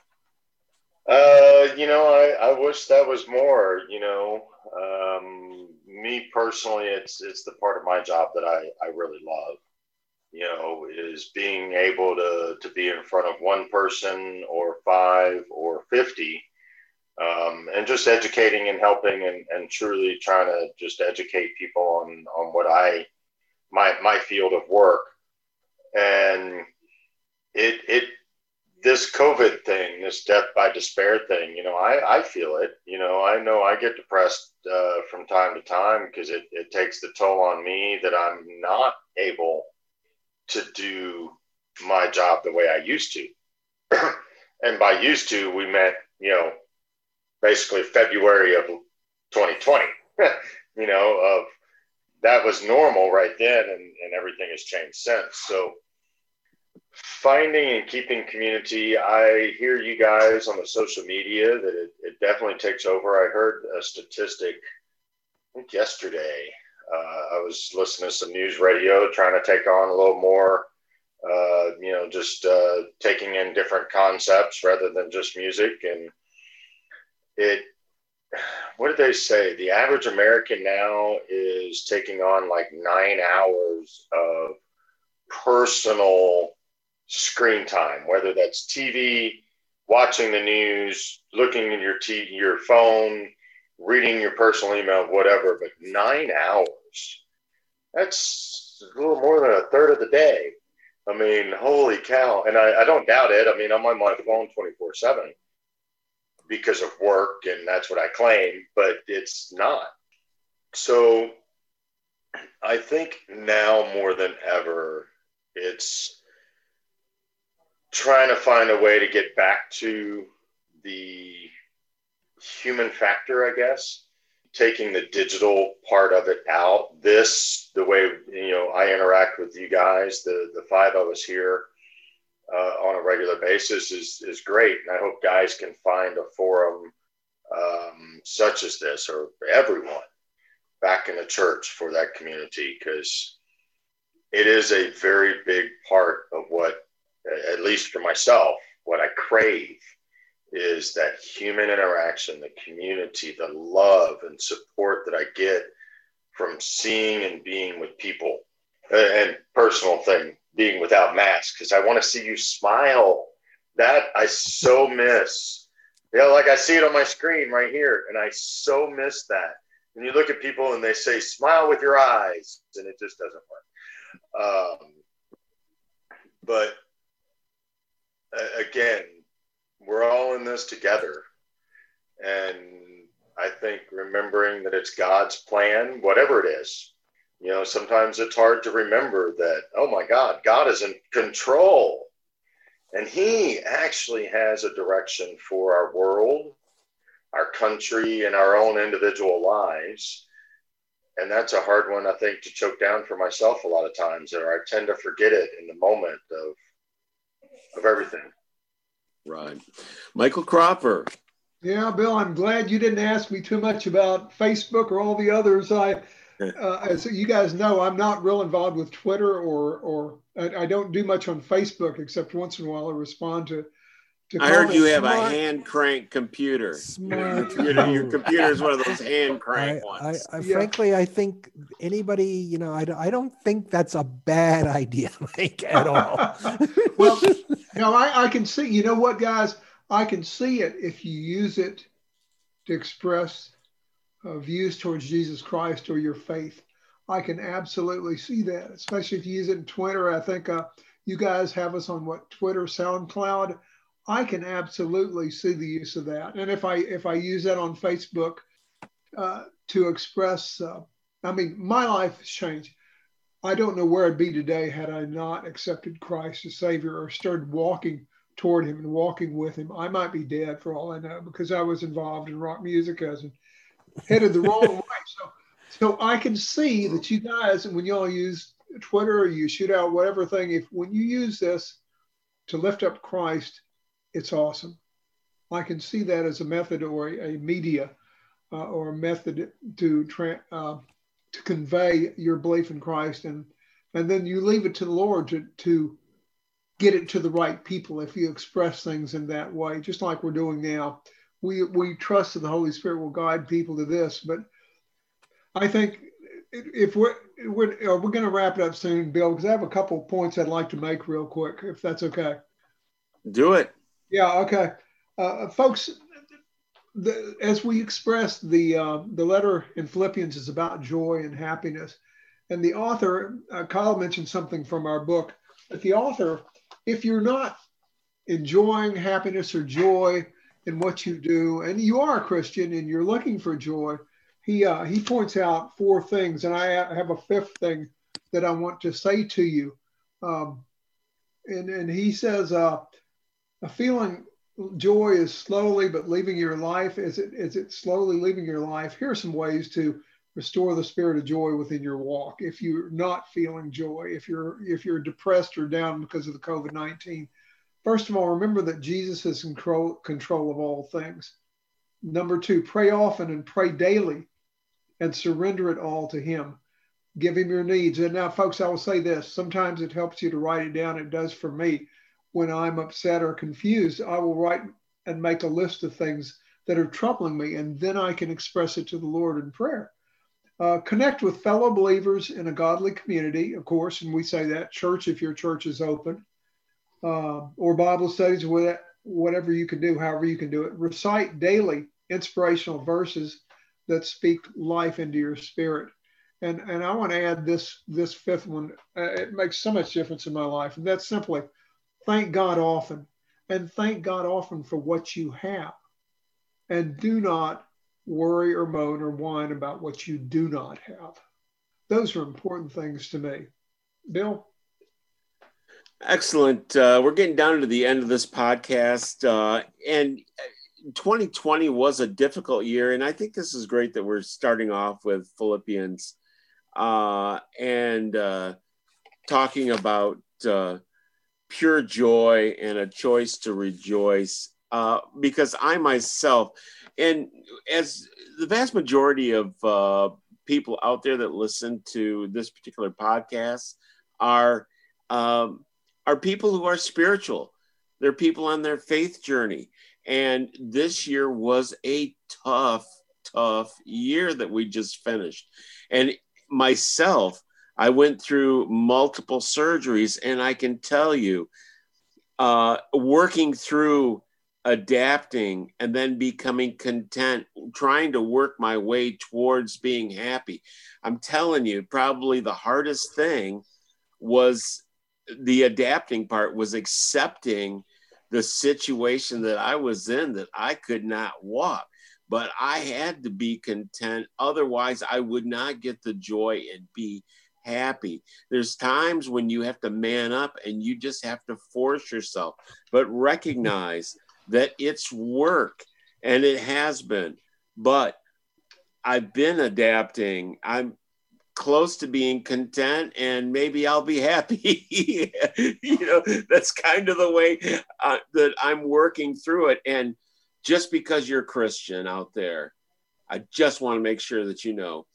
Uh, you know, I, I wish that was more, you know, um, me personally, it's, it's the part of my job that I, I really love, you know, is being able to, to be in front of one person or five or fifty. Um, and just educating and helping and, and truly trying to just educate people on, on what I, my, my field of work. And it, it, this COVID thing, this death by despair thing, you know, I, I feel it, you know, I know I get depressed uh, from time to time, because it, it takes the toll on me that I'm not able to do my job the way I used to. And by used to, we meant, you know, basically February of twenty twenty, you know, of that was normal right then, and, and everything has changed since. So finding and keeping community, I hear you guys on the social media that it, it definitely takes over. I heard a statistic, I think yesterday, uh, I was listening to some news radio, trying to take on a little more, uh, you know, just uh, taking in different concepts rather than just music. And it, what did they say? The average American now is taking on like nine hours of personal screen time, whether that's T V, watching the news, looking at your t- your phone, reading your personal email, whatever, but nine hours. That's a little more than a third of the day. I mean, holy cow. And I, I don't doubt it. I mean, I'm on my phone twenty-four seven because of work, and that's what I claim, but it's not. So I think now more than ever, it's trying to find a way to get back to the human factor, I guess, taking the digital part of it out. This, the way, you know, I interact with you guys, the, the five of us here uh, on a regular basis is, is great. And I hope guys can find a forum um, such as this, or everyone back in the church for that community, because it is a very big part of what, at least for myself, what I crave is that human interaction, the community, the love and support that I get from seeing and being with people. And personal thing, being without masks, because I want to see you smile. That I so miss. You know, like I see it on my screen right here, and I so miss that. And you look at people and they say, smile with your eyes, and it just doesn't work. Um, but uh, again, we're all in this together. And I think remembering that it's God's plan, whatever it is, you know, sometimes it's hard to remember that, oh my God, God is in control. And he actually has a direction for our world, our country, and our own individual lives. And that's a hard one, I think, to choke down for myself a lot of times, or I tend to forget it in the moment of, of everything. Right. Michael Cropper. Yeah, Bill, I'm glad you didn't ask me too much about Facebook or all the others. I, uh, as you guys know, I'm not real involved with Twitter, or or I, I don't do much on Facebook, except once in a while I respond to. to I heard you have Smart. a hand crank computer. Smart. Your computer, your computer is one of those hand crank I, ones. I, I, Yeah. Frankly, I think anybody, you know, I, don't- I don't think that's a bad idea, Mike, at all. Well, no, I, I can see, you know what, guys? I can see it if you use it to express uh, views towards Jesus Christ or your faith. I can absolutely see that, especially if you use it in Twitter. I think uh, you guys have us on what, Twitter, SoundCloud. I can absolutely see the use of that. And if I if I use that on Facebook uh, to express, uh, I mean, my life has changed. I don't know where I'd be today had I not accepted Christ as Savior or started walking toward him and walking with him. I might be dead for all I know, because I was involved in rock music as headed the wrong way. So, so I can see that you guys, when y'all use Twitter or you shoot out whatever thing, if when you use this to lift up Christ, it's awesome. I can see that as a method or a, a media uh, or a method to tra- uh, to convey your belief in Christ, and and then you leave it to the Lord to to get it to the right people. If you express things in that way, just like we're doing now, we we trust that the Holy Spirit will guide people to this. But I think if we're we're, we're going to wrap it up soon, Bill, because I have a couple of points I'd like to make real quick, if that's okay. Do it. Yeah, okay. Uh, folks, the, as we expressed, the uh, the letter in Philippians is about joy and happiness. And the author, uh, Kyle mentioned something from our book, but the author, if you're not enjoying happiness or joy in what you do, and you are a Christian and you're looking for joy, he uh, he points out four things, and I have a fifth thing that I want to say to you. Um, and, and he says, uh, a feeling joy is slowly but leaving your life. Is it is it slowly leaving your life? Here are some ways to restore the spirit of joy within your walk. If you're not feeling joy, if you're if you're depressed or down because of the COVID nineteen, first of all, remember that Jesus is in control control of all things. Number two, pray often and pray daily, and surrender it all to Him. Give Him your needs. And now, folks, I will say this: sometimes it helps you to write it down. It does for me. When I'm upset or confused, I will write and make a list of things that are troubling me, and then I can express it to the Lord in prayer. Uh, connect with fellow believers in a godly community, of course, and we say that, church if your church is open, uh, or Bible studies, whatever you can do, however you can do it. Recite daily inspirational verses that speak life into your spirit. And, and I want to add this, this fifth one. Uh, it makes so much difference in my life. And that's simply thank God often, and thank God often for what you have. And do not worry or moan or whine about what you do not have. Those are important things to me. Bill? Excellent. Uh, we're getting down to the end of this podcast. Uh, and twenty twenty was a difficult year. And I think this is great that we're starting off with Philippians uh, and uh, talking about uh, pure joy and a choice to rejoice. Uh, because I myself, and as the vast majority of uh, people out there that listen to this particular podcast are um, are people who are spiritual. They're people on their faith journey. And this year was a tough, tough year that we just finished. And myself, I went through multiple surgeries, and I can tell you, uh, working through adapting and then becoming content, trying to work my way towards being happy. I'm telling you, probably the hardest thing was the adapting part, was accepting the situation that I was in, that I could not walk, but I had to be content. Otherwise, I would not get the joy and be happy. There's times when you have to man up and you just have to force yourself, but recognize that it's work, and it has been, but I've been adapting. I'm close to being content, and maybe I'll be happy. You know, that's kind of the way uh, that I'm working through it. And just because you're Christian out there, I just want to make sure that you know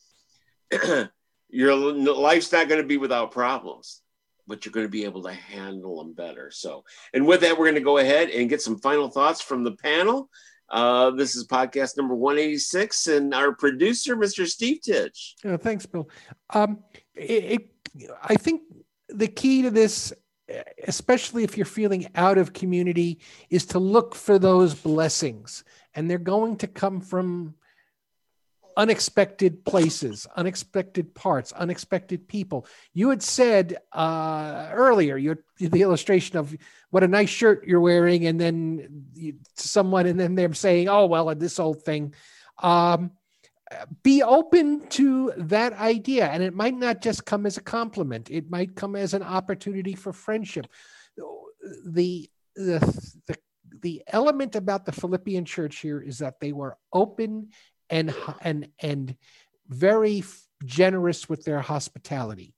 your life's not going to be without problems, but you're going to be able to handle them better. So, and with that, we're going to go ahead and get some final thoughts from the panel. Uh, this is podcast number one eighty-six, and our producer, Mister Steve Titch. Oh, thanks, Bill. Um, it, it, I think the key to this, especially if you're feeling out of community, is to look for those blessings. And they're going to come from unexpected places, unexpected parts, unexpected people. You had said uh, earlier, you the illustration of what a nice shirt you're wearing, and then you, someone, and then they're saying, "Oh well, this old thing." Um, be open to that idea, and it might not just come as a compliment. It might come as an opportunity for friendship. The the the, the element about the Philippian church here is that they were open and and and very generous with their hospitality.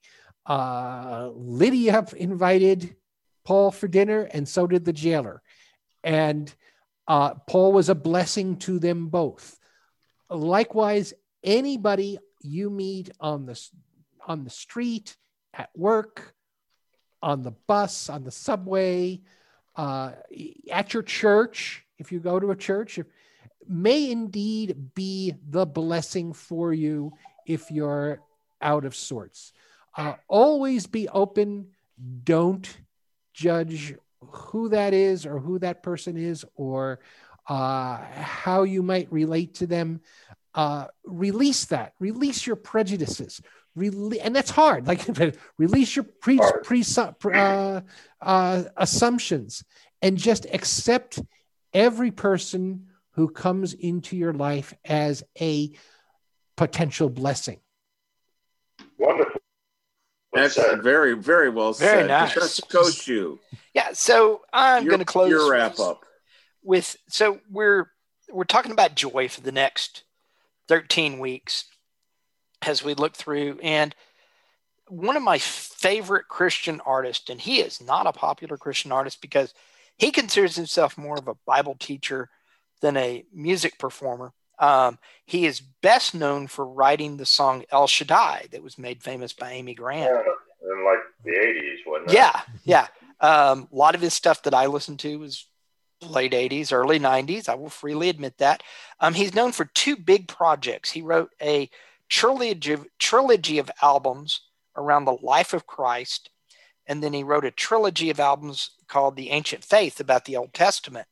Uh, Lydia invited Paul for dinner, and so did the jailer. And uh, Paul was a blessing to them both. Likewise, anybody you meet on the, on the street, at work, on the bus, on the subway, uh, at your church, if you go to a church, if, may indeed be the blessing for you if you're out of sorts. Uh, always be open. Don't judge who that is or who that person is, or uh, how you might relate to them. Uh, release that. Release your prejudices. Rele- and that's hard. Like release your pre, pre uh, uh, assumptions, and just accept every person who comes into your life as a potential blessing. Wonderful. That's very, very well very said. Nice. Professor Koshu. Yeah, so I'm going to close your wrap up with. So we're we're talking about joy for the next thirteen weeks as we look through, and one of my favorite Christian artists, and he is not a popular Christian artist because he considers himself more of a Bible teacher than a music performer. Um, he is best known for writing the song El Shaddai that was made famous by Amy Grant. Yeah, in like the eighties, wasn't it? Yeah, yeah. Um, a lot of his stuff that I listened to was late eighties, early nineties. I will freely admit that. Um, he's known for two big projects. He wrote a trilogy of, trilogy of albums around the life of Christ, and then he wrote a trilogy of albums called The Ancient Faith about the Old Testament.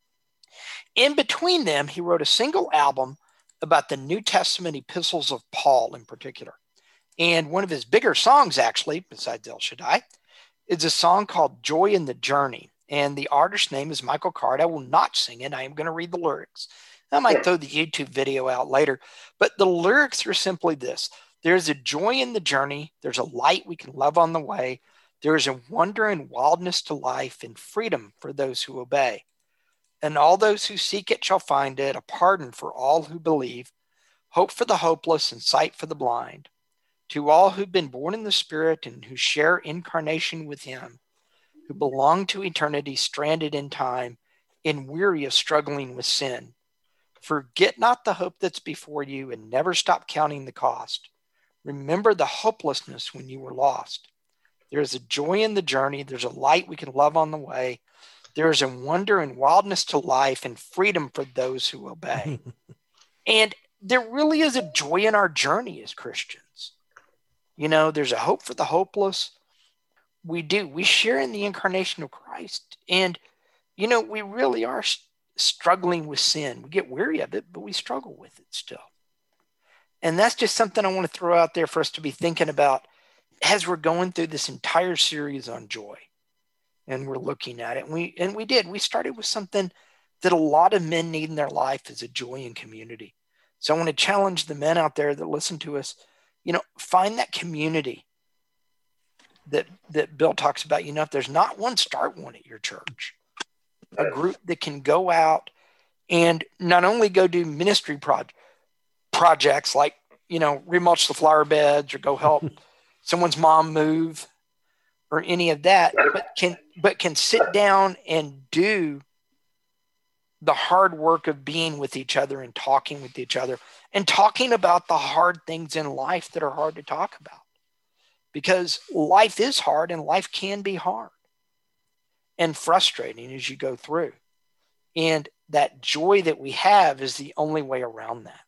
In between them, he wrote a single album about the New Testament epistles of Paul in particular. And one of his bigger songs, actually, besides El Shaddai, is a song called Joy in the Journey. And the artist's name is Michael Card. I will not sing it. I am going to read the lyrics. I might throw the YouTube video out later. But the lyrics are simply this. There's a joy in the journey. There's a light we can love on the way. There is a wonder and wildness to life and freedom for those who obey. And all those who seek it shall find it, a pardon for all who believe, hope for the hopeless and sight for the blind. To all who've been born in the Spirit and who share incarnation with him, who belong to eternity, stranded in time, and weary of struggling with sin. Forget not the hope that's before you and never stop counting the cost. Remember the hopelessness when you were lost. There's a joy in the journey. There's a light we can love on the way. There is a wonder and wildness to life and freedom for those who obey. And there really is a joy in our journey as Christians. You know, there's a hope for the hopeless. We do. We share in the incarnation of Christ. And, you know, we really are struggling with sin. We get weary of it, but we struggle with it still. And that's just something I want to throw out there for us to be thinking about as we're going through this entire series on joy. And we're looking at it. And we, and we did. We started with something that a lot of men need in their life is a joy in community. So I want to challenge the men out there that listen to us, you know, find that community that, that Bill talks about. You know, if there's not one, start one at your church. A group that can go out and not only go do ministry pro- projects like, you know, remulch the flower beds or go help someone's mom move or any of that, but can, but can sit down and do the hard work of being with each other and talking with each other and talking about the hard things in life that are hard to talk about, because life is hard and life can be hard and frustrating as you go through. And that joy that we have is the only way around that.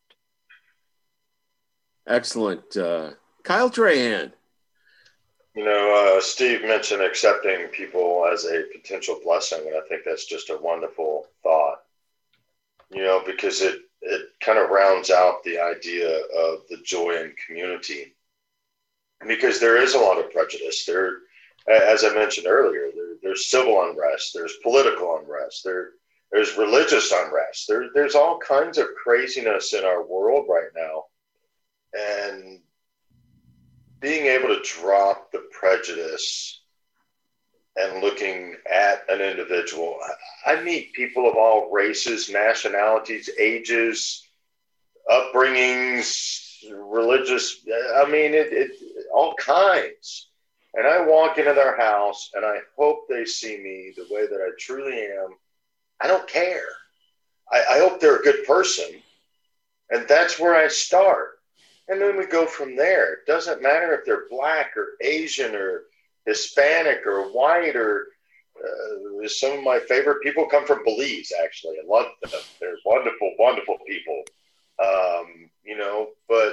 Excellent. Uh, Kyle Trahan. You know, uh, Steve mentioned accepting people as a potential blessing, and I think that's just a wonderful thought, you know, because it, it kind of rounds out the idea of the joy in community, because there is a lot of prejudice there. As I mentioned earlier, there, there's civil unrest, there's political unrest, there, there's religious unrest, there, there's all kinds of craziness in our world right now. And being able to drop the prejudice and looking at an individual, I meet people of all races, nationalities, ages, upbringings, religious, I mean, it, it all kinds. And I walk into their house and I hope they see me the way that I truly am. I don't care. I, I hope they're a good person. And that's where I start. And then we go from there. It doesn't matter if they're black or Asian or Hispanic or white or uh, some of my favorite people come from Belize, actually. I love them. They're wonderful, wonderful people. Um, you know, but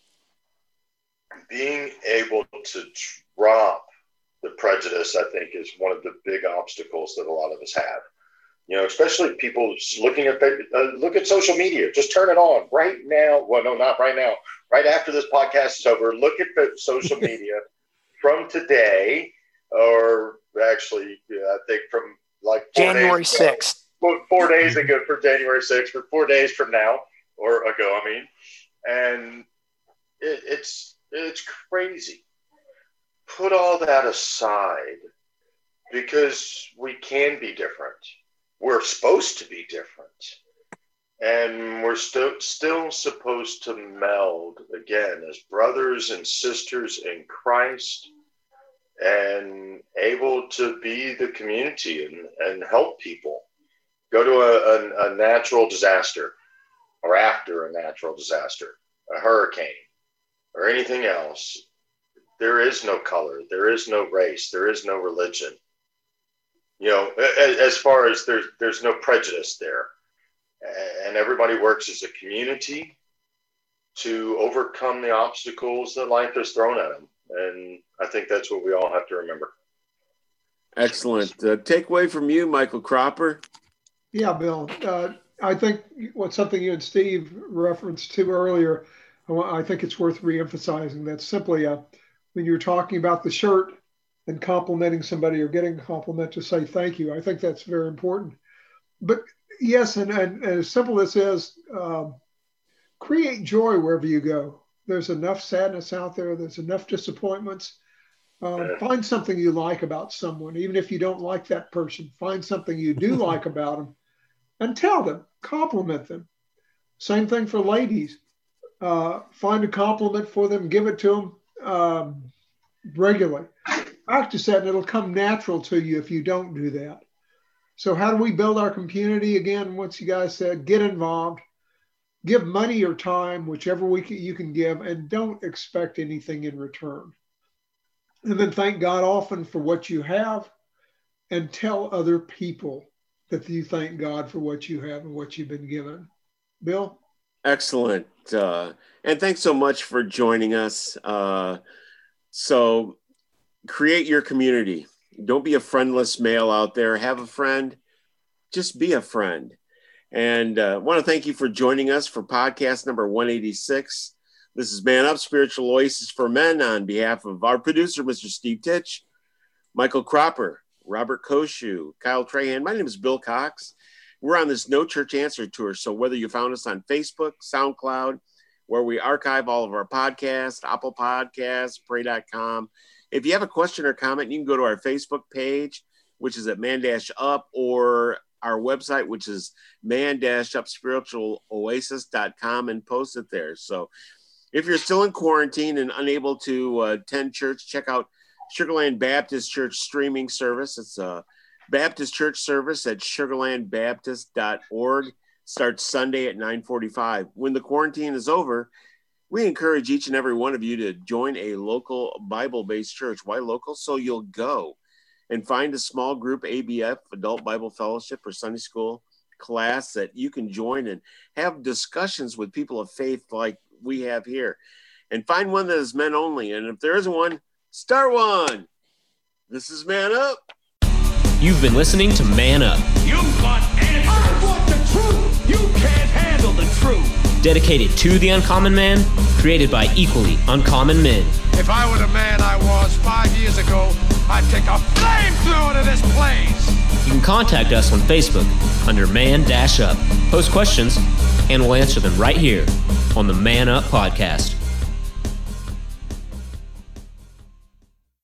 being able to drop the prejudice, I think, is one of the big obstacles that a lot of us have. You know, especially people looking at uh, look at social media. Just turn it on right now. Well, no, not right now. Right after this podcast is over, look at the social media from today, or actually, yeah, I think from like four January sixth. Four, four days ago for January sixth, or four days from now, or ago, I mean. And it, it's it's crazy. Put all that aside, because we can be different. We're supposed to be different. And we're still still supposed to meld again as brothers and sisters in Christ, and able to be the community and, and help people. Go to a, a, a natural disaster, or after a natural disaster, a hurricane, or anything else. There is no color. There is no race. There is no religion. You know, as far as there's, there's no prejudice there. And everybody works as a community to overcome the obstacles that life has thrown at them. And I think that's what we all have to remember. Excellent. Uh, takeaway from you, Michael Cropper. Yeah, Bill. Uh, I think what's something you and Steve referenced to earlier, I think it's worth reemphasizing that simply uh, when you're talking about the shirt and complimenting somebody or getting a compliment, to say thank you. I think that's very important. But yes, and, and, and as simple as this is, um, create joy wherever you go. There's enough sadness out there. There's enough disappointments. Uh, find something you like about someone, even if you don't like that person. Find something you do like about them and tell them, compliment them. Same thing for ladies. Uh, find a compliment for them, give it to them um, regularly. Practice that and it'll come natural to you if you don't do that. So how do we build our community? Again, once you guys said, get involved, give money or time, whichever we can, you can give, and don't expect anything in return. And then thank God often for what you have and tell other people that you thank God for what you have and what you've been given. Bill? Excellent. Uh, and thanks so much for joining us. Uh, so create your community. Don't be a friendless male out there. Have a friend. Just be a friend. And I uh, want to thank you for joining us for podcast number one eighty-six. This is Man Up, Spiritual Oasis for Men, on behalf of our producer, Mister Steve Titch, Michael Cropper, Robert Koshu, Kyle Trahan. My name is Bill Cox. We're on this No Church Answer Tour. So whether you found us on Facebook, SoundCloud, where we archive all of our podcasts, Apple Podcasts, pray dot com. If you have a question or comment, you can go to our Facebook page, which is at Man Dash Up, or our website, which is man dash up spiritual oasis dot com, and post it there. So if you're still in quarantine and unable to uh, attend church, check out Sugarland Baptist Church streaming service. It's a Baptist church service at sugarland baptist dot org. Starts Sunday at nine forty-five. When the quarantine is over, we encourage each and every one of you to join a local Bible-based church. Why local? So you'll go and find a small group A B F, Adult Bible Fellowship, or Sunday School class that you can join and have discussions with people of faith like we have here. And find one that is men only. And if there isn't one, start one. This is Man Up. You've been listening to Man Up. You want answers. I want the truth. You can't handle the truth. Dedicated to the uncommon man, created by equally uncommon men. If I were the man I was five years ago, I'd take a flamethrower to this place. You can contact us on Facebook under Man Dash Up. Post questions, and we'll answer them right here on the Man Up Podcast.